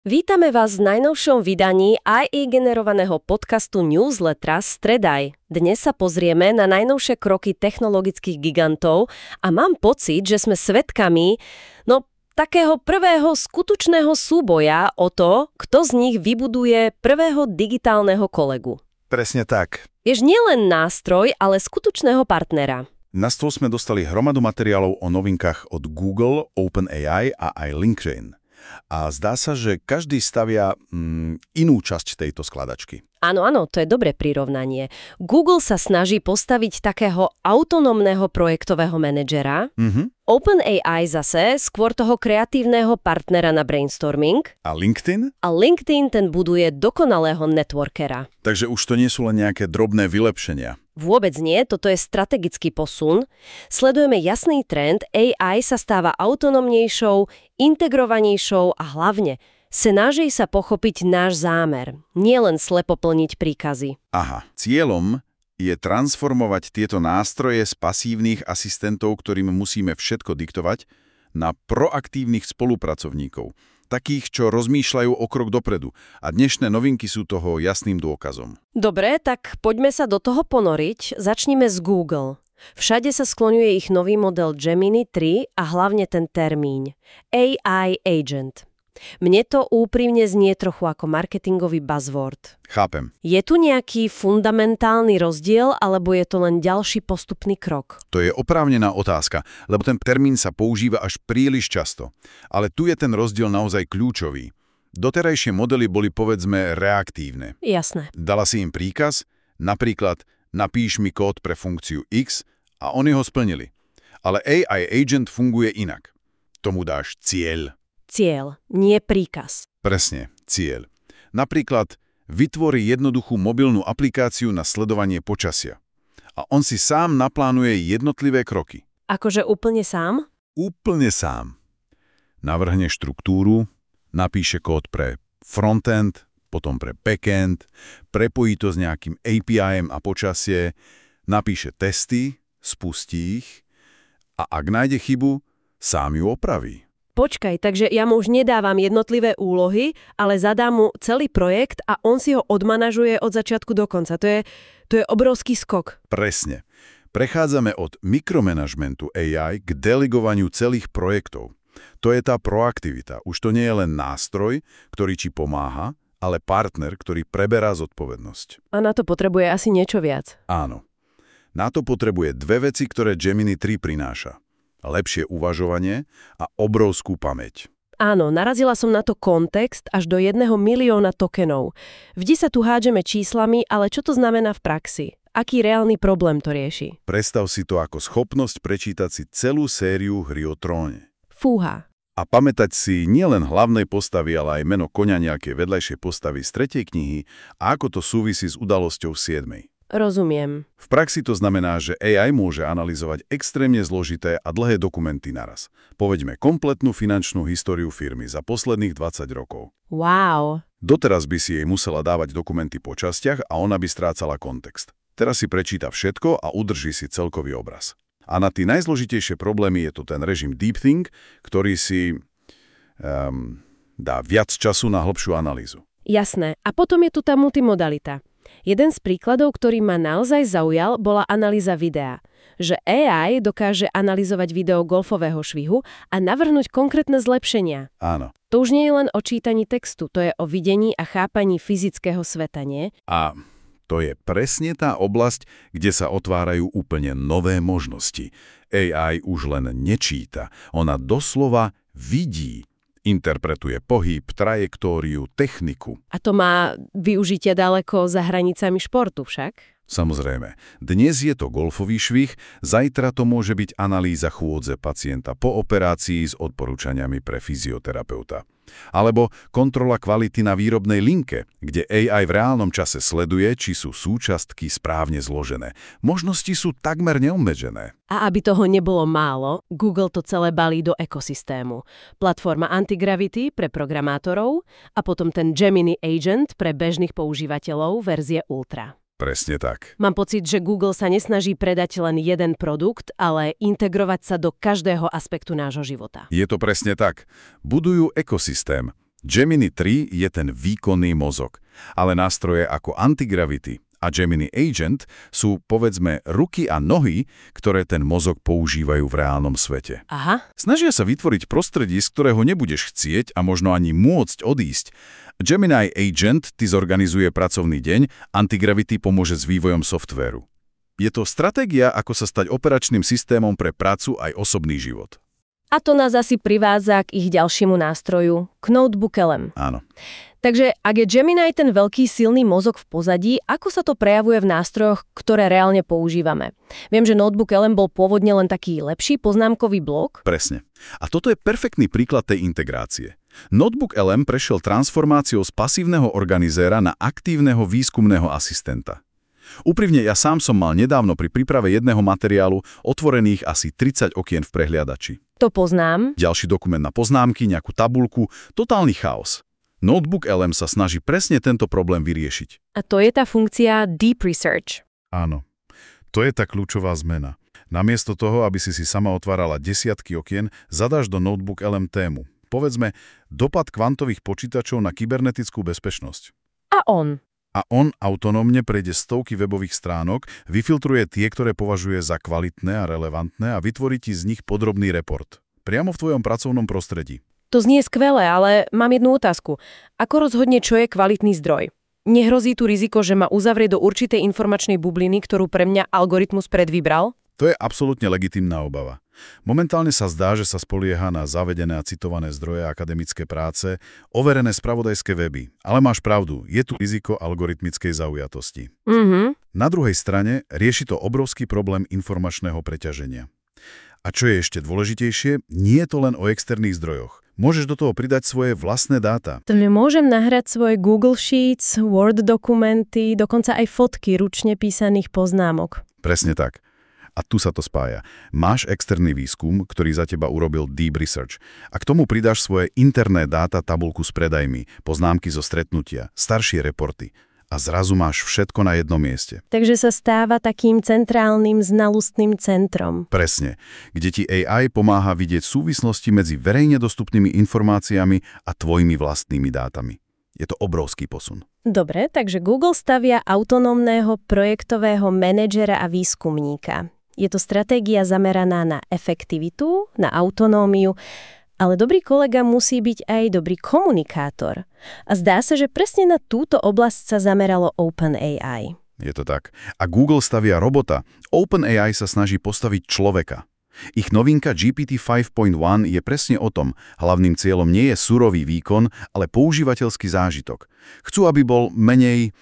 Vítame vás v najnovšom vydaní AI generovaného podcastu Newslettera Stredaj. Dnes sa pozrieme na najnovšie kroky technologických gigantov a mám pocit, že sme svedkami, takého prvého skutočného súboja o to, kto z nich vybuduje prvého digitálneho kolegu. Presne tak. Jež nielen nástroj, ale skutočného partnera. Na stôl sme dostali hromadu materiálov o novinkách od Google, OpenAI a aj LinkedIn. A zdá sa, že každý stavia inú časť tejto skladačky. Áno, to je dobré prirovnanie. Google sa snaží postaviť takého autonómneho projektového manažera. OpenAI zase skôr toho kreatívneho partnera na brainstorming. A LinkedIn? A LinkedIn ten buduje dokonalého networkera. Takže už to nie sú len nejaké drobné vylepšenia. Vôbec nie, toto je strategický posun. Sledujeme jasný trend, AI sa stáva autonómnejšou, integrovanejšou a hlavne snaží sa pochopiť náš zámer, nielen slepo plniť príkazy. Aha, cieľom je transformovať tieto nástroje z pasívnych asistentov, ktorým musíme všetko diktovať, na proaktívnych spolupracovníkov, takých, čo rozmýšľajú o krok dopredu. A dnešné novinky sú toho jasným dôkazom. Dobre, tak poďme sa do toho ponoriť. Začnime z Google. Všade sa skloňuje ich nový model Gemini 3 a hlavne ten termín AI Agent. Mne to úprimne znie trochu ako marketingový buzzword. Chápem. Je tu nejaký fundamentálny rozdiel, alebo je to len ďalší postupný krok? To je oprávnená otázka, lebo ten termín sa používa až príliš často. Ale tu je ten rozdiel naozaj kľúčový. Doterajšie modely boli, povedzme, reaktívne. Jasné. Dala si im príkaz, napríklad napíš mi kód pre funkciu X a oni ho splnili. Ale AI Agent funguje inak. Tomu dáš cieľ. Cieľ, nie príkaz. Presne, cieľ. Napríklad vytvorí jednoduchú mobilnú aplikáciu na sledovanie počasia. A on si sám naplánuje jednotlivé kroky. Akože úplne sám? Úplne sám. Navrhne štruktúru, napíše kód pre frontend, potom pre backend, prepojí to s nejakým API a počasie, napíše testy, spustí ich a ak nájde chybu, sám ju opraví. Počkaj, takže ja mu už nedávam jednotlivé úlohy, ale zadám mu celý projekt a on si ho odmanažuje od začiatku do konca. To je obrovský skok. Presne. Prechádzame od mikromanagementu AI k delegovaniu celých projektov. To je tá proaktivita. Už to nie je len nástroj, ktorý ti pomáha, ale partner, ktorý preberá zodpovednosť. A na to potrebuje asi niečo viac. Áno. Na to potrebuje dve veci, ktoré Gemini 3 prináša. Lepšie uvažovanie a obrovskú pamäť. Áno, narazila som na to kontext až do 1 milióna tokenov. Vždy sa tu hádžeme číslami, ale čo to znamená v praxi? Aký reálny problém to rieši? Predstav si to ako schopnosť prečítať si celú sériu Hry o tróne. Fúha. A pamätať si nielen hlavnej postavy, ale aj meno koňa nejakej vedľajšej postavy z 3. knihy a ako to súvisí s udalosťou v 7. Rozumiem. V praxi to znamená, že AI môže analyzovať extrémne zložité a dlhé dokumenty naraz. Povedme kompletnú finančnú históriu firmy za posledných 20 rokov. Wow. Doteraz by si jej musela dávať dokumenty po častiach a ona by strácala kontext. Teraz si prečíta všetko a udrží si celkový obraz. A na tie najzložitejšie problémy je to ten režim Deep Think, ktorý si dá viac času na hĺbšiu analýzu. Jasné. A potom je tu tá multimodalita. Jeden z príkladov, ktorý ma naozaj zaujal, bola analýza videa. Že AI dokáže analyzovať video golfového švihu a navrhnúť konkrétne zlepšenia. Áno. To už nie je len o čítaní textu, to je o videní a chápaní fyzického sveta, nie? A to je presne tá oblasť, kde sa otvárajú úplne nové možnosti. AI už len nečíta, ona doslova vidí. Interpretuje pohyb, trajektóriu, techniku. A to má využitie ďaleko za hranicami športu však? Samozrejme. Dnes je to golfový švih, zajtra to môže byť analýza chôdze pacienta po operácii s odporúčaniami pre fyzioterapeuta. Alebo kontrola kvality na výrobnej linke, kde AI v reálnom čase sleduje, či sú súčiastky správne zložené. Možnosti sú takmer neobmedzené. A aby toho nebolo málo, Google to celé balí do ekosystému. Platforma Antigravity pre programátorov a potom ten Gemini Agent pre bežných používateľov verzie Ultra. Presne tak. Mám pocit, že Google sa nesnaží predať len jeden produkt, ale integrovať sa do každého aspektu nášho života. Je to presne tak. Budujú ekosystém. Gemini 3 je ten výkonný mozog, ale nástroje ako Antigravity a Gemini Agent sú, povedzme, ruky a nohy, ktoré ten mozog používajú v reálnom svete. Aha. Snažia sa vytvoriť prostredie, z ktorého nebudeš chcieť a možno ani môcť odísť. Gemini Agent ti zorganizuje pracovný deň, Antigravity pomôže s vývojom softvéru. Je to stratégia, ako sa stať operačným systémom pre prácu aj osobný život. A to nás asi privádza k ich ďalšiemu nástroju, k Notebook LM. Áno. Takže ak je Gemini ten veľký silný mozog v pozadí, ako sa to prejavuje v nástrojoch, ktoré reálne používame? Viem, že Notebook LM bol pôvodne len taký lepší poznámkový blok. Presne. A toto je perfektný príklad tej integrácie. Notebook LM prešiel transformáciou z pasívneho organizéra na aktívneho výskumného asistenta. Úprimne, ja sám som mal nedávno pri príprave jedného materiálu otvorených asi 30 okien v prehliadači. To poznám. Ďalší dokument na poznámky, nejakú tabuľku, totálny chaos. Notebook LM sa snaží presne tento problém vyriešiť. A to je tá funkcia Deep Research. Áno, to je tá kľúčová zmena. Namiesto toho, aby si sama otvárala desiatky okien, zadáš do Notebook LM tému. Povedzme, dopad kvantových počítačov na kybernetickú bezpečnosť. A on autonómne prejde stovky webových stránok, vyfiltruje tie, ktoré považuje za kvalitné a relevantné a vytvorí ti z nich podrobný report. Priamo v tvojom pracovnom prostredí. To znie skvelé, ale mám jednu otázku. Ako rozhodne, čo je kvalitný zdroj? Nehrozí tu riziko, že ma uzavrie do určitej informačnej bubliny, ktorú pre mňa algoritmus predvybral? To je absolútne legitímna obava. Momentálne sa zdá, že sa spolieha na zavedené a citované zdroje akademické práce, overené spravodajské weby. Ale máš pravdu, je tu riziko algoritmickej zaujatosti. Na druhej strane rieši to obrovský problém informačného preťaženia. A čo je ešte dôležitejšie, nie je to len o externých zdrojoch. Môžeš do toho pridať svoje vlastné dáta. To môžem nahrať svoje Google Sheets, Word dokumenty, dokonca aj fotky ručne písaných poznámok. Presne tak. A tu sa to spája. Máš externý výskum, ktorý za teba urobil Deep Research. A k tomu pridáš svoje interné dáta, tabuľku s predajmi, poznámky zo stretnutia, staršie reporty. A zrazu máš všetko na jednom mieste. Takže sa stáva takým centrálnym znalostným centrom. Presne, kde ti AI pomáha vidieť súvislosti medzi verejne dostupnými informáciami a tvojimi vlastnými dátami. Je to obrovský posun. Dobre, takže Google stavia autonómneho projektového manažera a výskumníka. Je to stratégia zameraná na efektivitu, na autonómiu, ale dobrý kolega musí byť aj dobrý komunikátor. A zdá sa, že presne na túto oblasť sa zameralo OpenAI. Je to tak. A Google stavia robota. OpenAI sa snaží postaviť človeka. Ich novinka GPT 5.1 je presne o tom. Hlavným cieľom nie je surový výkon, ale používateľský zážitok. Chcú, aby bol menej,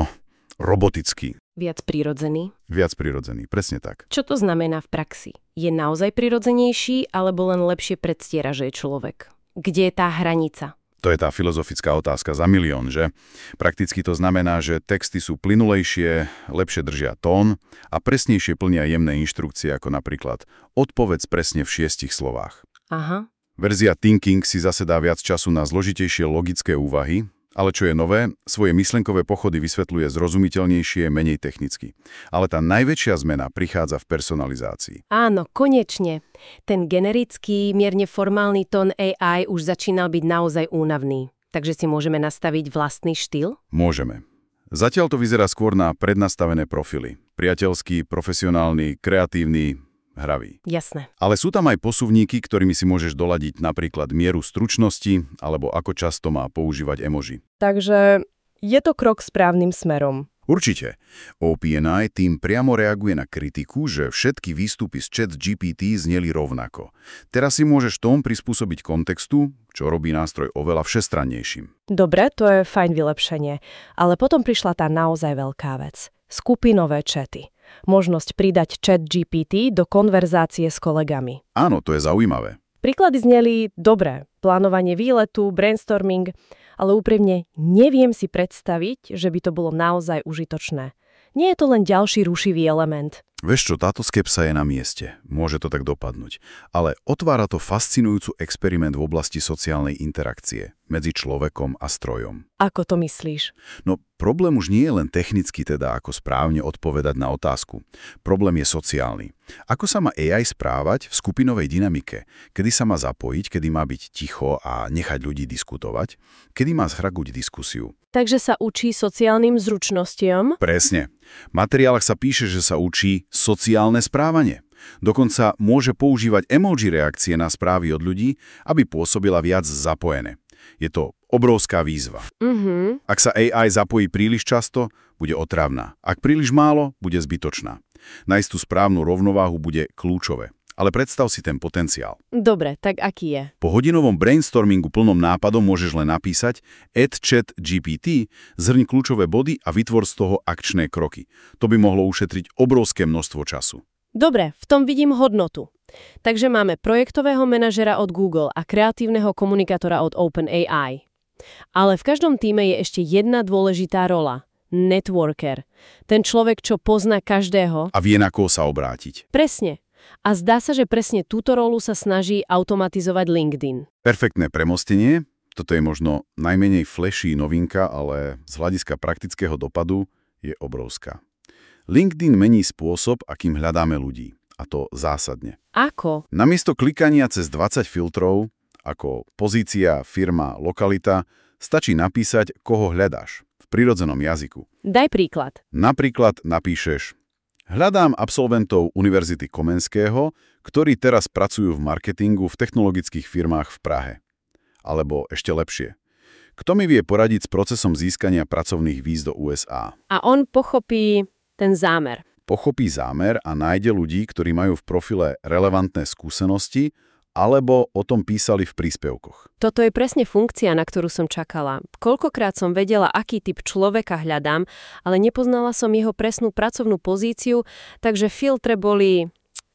robotický. Viac prirodzený? Viac prirodzený, presne tak. Čo to znamená v praxi? Je naozaj prirodzenejší, alebo len lepšie predstiera, že je človek? Kde je tá hranica? To je tá filozofická otázka za milión, že? Prakticky to znamená, že texty sú plynulejšie, lepšie držia tón a presnejšie plnia jemné inštrukcie, ako napríklad odpovedz presne v 6 slovách. Aha. Verzia Thinking si zase dá viac času na zložitejšie logické úvahy, ale čo je nové, svoje myšlenkové pochody vysvetľuje zrozumiteľnejšie, menej technicky. Ale tá najväčšia zmena prichádza v personalizácii. Áno, konečne. Ten generický, mierne formálny tón AI už začínal byť naozaj únavný. Takže si môžeme nastaviť vlastný štýl? Môžeme. Zatiaľ to vyzerá skôr na prednastavené profily. Priateľský, profesionálny, kreatívny, hravý. Jasné. Ale sú tam aj posuvníky, ktorými si môžeš doladiť napríklad mieru stručnosti alebo ako často má používať emoji. Takže je to krok správnym smerom. Určite. OpenAI tým priamo reaguje na kritiku, že všetky výstupy z ChatGPT zneli rovnako. Teraz si môžeš tón prispôsobiť kontextu, čo robí nástroj oveľa všestrannejším. Dobre, to je fajn vylepšenie. Ale potom prišla tá naozaj veľká vec. Skupinové chaty. Možnosť pridať ChatGPT do konverzácie s kolegami. Áno, to je zaujímavé. Príklady zneli dobre. Plánovanie výletu, brainstorming, ale úprimne neviem si predstaviť, že by to bolo naozaj užitočné. Nie je to len ďalší rušivý element. Vieš čo, táto skepsa je na mieste. Môže to tak dopadnúť. Ale otvára to fascinujúcu experiment v oblasti sociálnej interakcie medzi človekom a strojom. Ako to myslíš? No, problém už nie je len technicky teda, ako správne odpovedať na otázku. Problém je sociálny. Ako sa má AI správať v skupinovej dynamike? Kedy sa má zapojiť, kedy má byť ticho a nechať ľudí diskutovať? Kedy má zhragúť diskusiu? Takže sa učí sociálnym zručnostiam? Presne. V materiáloch sa píše, že sa učí sociálne správanie. Dokonca môže používať emoji reakcie na správy od ľudí, aby pôsobila viac zapojené. Je to obrovská výzva. Ak sa AI zapojí príliš často, bude otravná. Ak príliš málo, bude zbytočná. Nájsť tú správnu rovnováhu bude kľúčové. Ale predstav si ten potenciál. Dobre, tak aký je? Po hodinovom brainstormingu plnom nápadom môžeš len napísať add chat GPT, zhrň kľúčové body a vytvor z toho akčné kroky. To by mohlo ušetriť obrovské množstvo času. Dobre, v tom vidím hodnotu. Takže máme projektového manažera od Google a kreatívneho komunikátora od OpenAI. Ale v každom tíme je ešte jedna dôležitá rola. Networker. Ten človek, čo pozná každého. A vie, na koho sa obrátiť. Presne. A zdá sa, že presne túto rolu sa snaží automatizovať LinkedIn. Perfektné premostenie. Toto je možno najmenej flashy novinka, ale z hľadiska praktického dopadu je obrovská. LinkedIn mení spôsob, akým hľadáme ľudí. A to zásadne. Ako? Namiesto klikania cez 20 filtrov, ako pozícia, firma, lokalita, stačí napísať, koho hľadáš v prirodzenom jazyku. Daj príklad. Napríklad napíšeš: hľadám absolventov Univerzity Komenského, ktorí teraz pracujú v marketingu v technologických firmách v Prahe. Alebo ešte lepšie: kto mi vie poradiť s procesom získania pracovných víz do USA? A on pochopí ten zámer. Pochopí zámer a nájde ľudí, ktorí majú v profile relevantné skúsenosti alebo o tom písali v príspevkoch. Toto je presne funkcia, na ktorú som čakala. Koľkokrát som vedela, aký typ človeka hľadám, ale nepoznala som jeho presnú pracovnú pozíciu, takže filtre boli,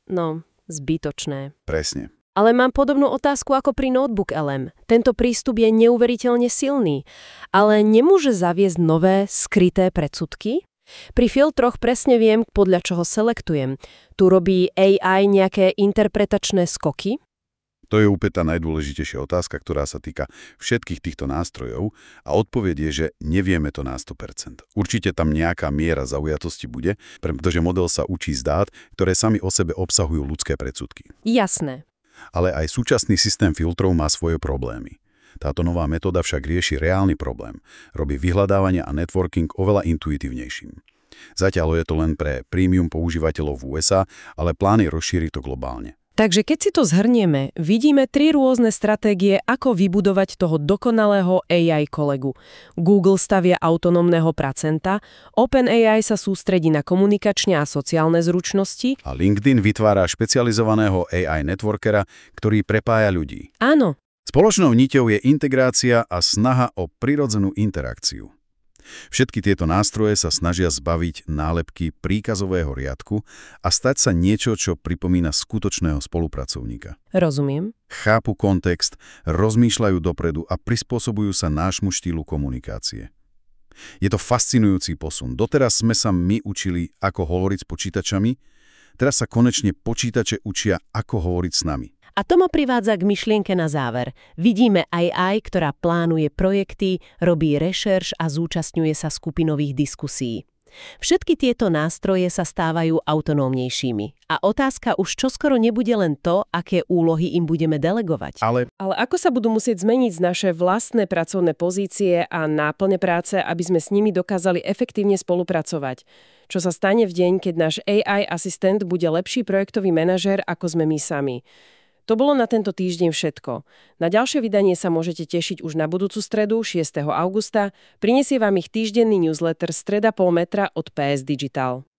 zbytočné. Presne. Ale mám podobnú otázku ako pri Notebook LM. Tento prístup je neuveriteľne silný, ale nemôže zaviesť nové, skryté predsudky? Pri filtroch presne viem, podľa čoho selektujem. Tu robí AI nejaké interpretačné skoky? To je úplne tá najdôležitejšia otázka, ktorá sa týka všetkých týchto nástrojov a odpoveď je, že nevieme to na 100%. Určite tam nejaká miera zaujatosti bude, pretože model sa učí z dát, ktoré sami o sebe obsahujú ľudské predsudky. Jasné. Ale aj súčasný systém filtrov má svoje problémy. Táto nová metóda však rieši reálny problém. Robí vyhľadávanie a networking oveľa intuitívnejším. Zatiaľ je to len pre premium používateľov v USA, ale plán je rozšíriť to globálne. Takže keď si to zhrnieme, vidíme 3 rôzne stratégie, ako vybudovať toho dokonalého AI kolegu. Google stavia autonómneho pracenta, OpenAI sa sústredí na komunikačné a sociálne zručnosti a LinkedIn vytvára špecializovaného AI networkera, ktorý prepája ľudí. Áno. Spoločnou niťou je integrácia a snaha o prirodzenú interakciu. Všetky tieto nástroje sa snažia zbaviť nálepky príkazového riadku a stať sa niečo, čo pripomína skutočného spolupracovníka. Rozumiem. Chápu kontext, rozmýšľajú dopredu a prispôsobujú sa nášmu štýlu komunikácie. Je to fascinujúci posun. Doteraz sme sa my učili, ako hovoriť s počítačami, teraz sa konečne počítače učia, ako hovoriť s nami. A to ma privádza k myšlienke na záver. Vidíme AI, ktorá plánuje projekty, robí rešerš a zúčastňuje sa skupinových diskusí. Všetky tieto nástroje sa stávajú autonómnejšími. A otázka už čoskoro nebude len to, aké úlohy im budeme delegovať. Ale ako sa budú musieť zmeniť naše vlastné pracovné pozície a náplne práce, aby sme s nimi dokázali efektívne spolupracovať? Čo sa stane v deň, keď náš AI asistent bude lepší projektový manažér, ako sme my sami? To bolo na tento týždeň všetko. Na ďalšie vydanie sa môžete tešiť už na budúcu stredu, 6. augusta. Prinesie vám ich týždenný newsletter Streda pol metra od PS Digital.